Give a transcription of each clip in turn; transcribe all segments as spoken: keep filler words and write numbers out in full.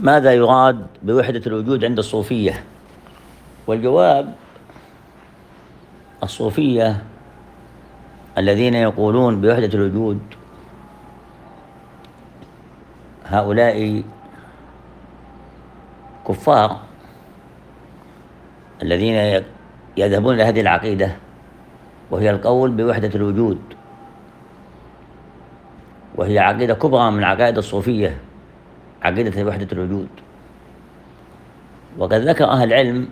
ماذا يراد بوحدة الوجود عند الصوفية؟ والجواب: الصوفية الذين يقولون بوحدة الوجود هؤلاء كفار، الذين يذهبون إلى هذه العقيدة وهي القول بوحدة الوجود، وهي عقيدة كبرى من عقائد الصوفية، عقيدة وحدة الوجود. وقد ذكر أهل العلم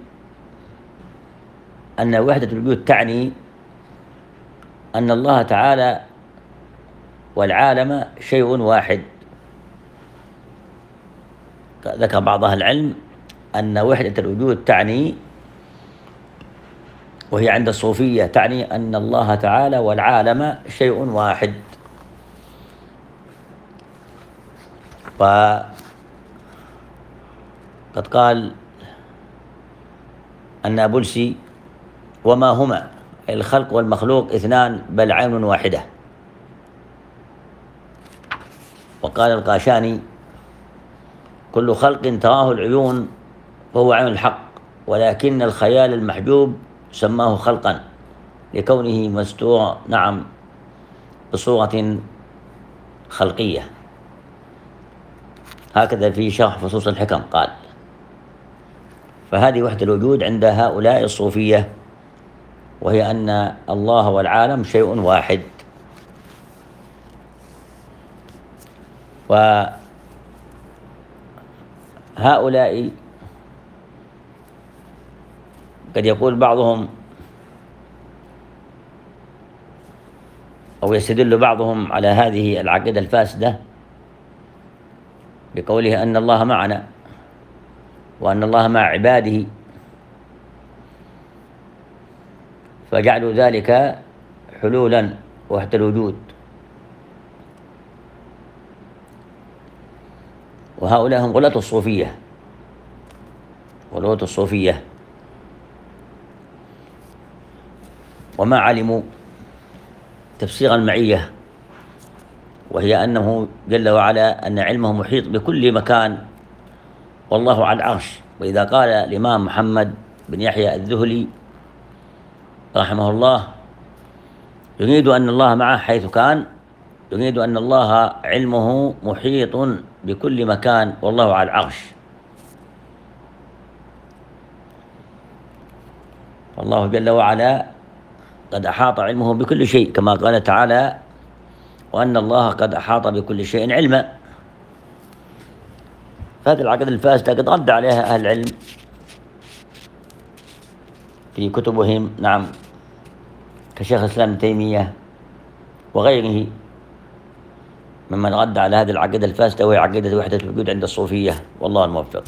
أن وحدة الوجود تعني أن الله تعالى والعالم شيء واحد. ذكر بعض أهل العلم أن وحدة الوجود تعني، وهي عند الصوفية تعني أن الله تعالى والعالم شيء واحد. وقد قال النابلسي: وما هما الخلق والمخلوق اثنان بل عين واحدة. وقال القاشاني: كل خلق تراه العيون فهو عين الحق، ولكن الخيال المحجوب سماه خلقا لكونه مستور نعم بصورة خلقية. هكذا في شرح فصوص الحكم قال. فهذه وحدة الوجود عند هؤلاء الصوفية، وهي أن الله والعالم شيء واحد. وهؤلاء قد يقول بعضهم أو يستدل بعضهم على هذه العقيدة الفاسدة بقوله أن الله معنا وأن الله مع عباده، فجعلوا ذلك حلولا وحدة الوجود. وهؤلاء هم غلاة الصوفية، غلاة الصوفية، وما علموا تفسير المعية، وهي أنه جل وعلا أن علمه محيط بكل مكان والله على العرش. وإذا قال الإمام محمد بن يحيى الذهلي رحمه الله يريد أن الله معه حيث كان، يريد أن الله علمه محيط بكل مكان والله على العرش. والله جل وعلا قد أحاط علمه بكل شيء، كما قال تعالى: وأن الله قد أحاط بكل شيء علما. فهذه العقيدة الفاسدة قد رد عليها أهل العلم في كتبهم نعم، كشيخ الإسلام ابن تيمية وغيره ممن رد على هذه العقيدة الفاسدة، وهي عقيدة وحدة الوجود عند الصوفية. والله الموفق.